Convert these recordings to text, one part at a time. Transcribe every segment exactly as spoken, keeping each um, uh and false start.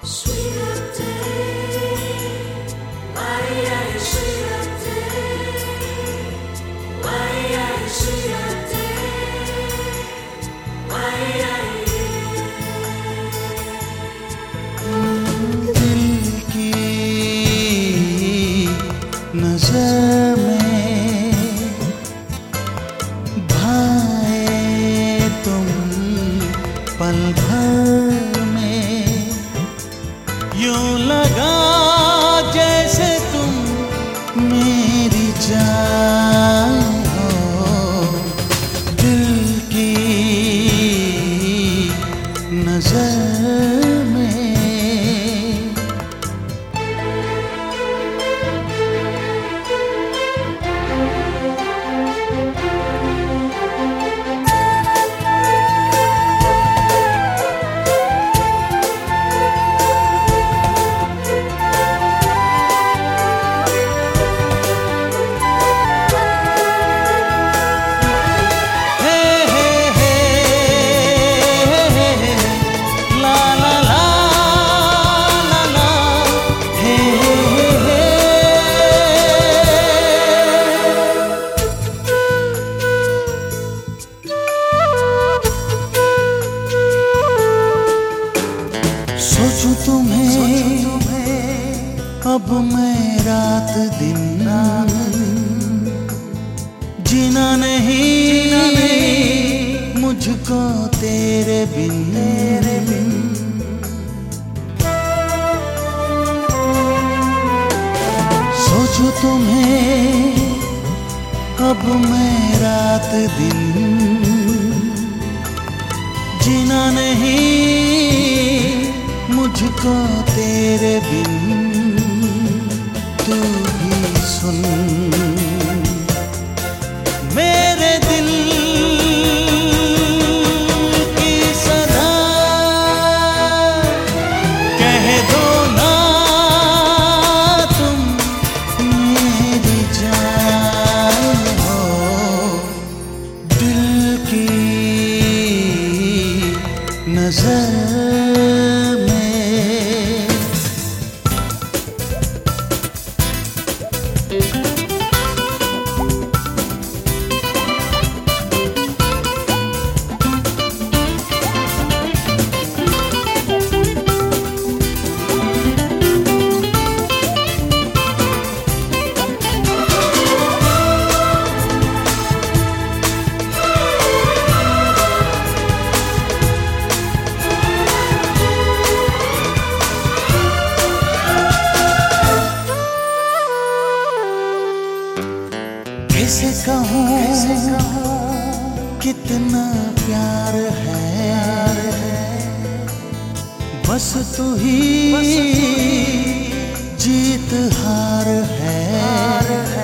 नजर में भाए तुम पल भर में, यूं लगा जैसे तुम मेरी जान हो। दिल की नजर में सोचूं तुम्हें, अब मैं रात दिन जीना नहीं मुझको तेरे बिन। सोचूं तुम्हें, अब मैं रात दिन जीना नहीं मुझको तेरे बिन। तू भी सुन मेरे दिल की सदा, कह दो ना तुम मेरी जान हो। दिल की नजर कैसे कहूँ कितना प्यार है, बस तू ही जीत हार है।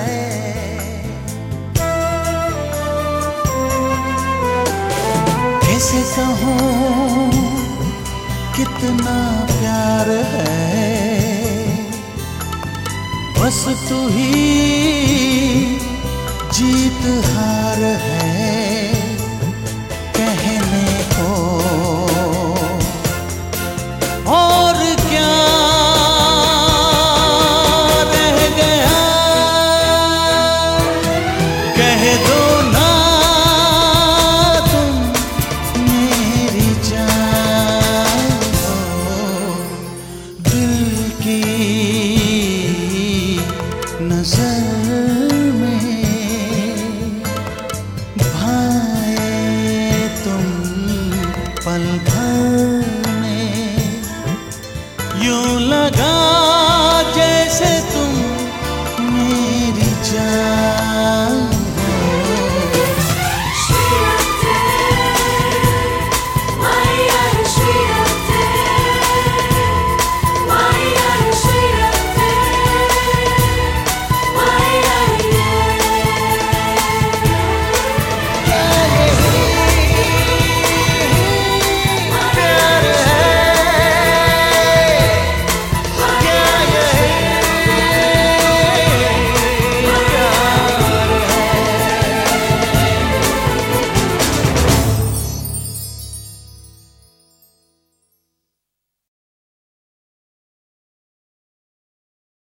कैसे कहूँ कितना प्यार है, बस तू ही जीत हार है।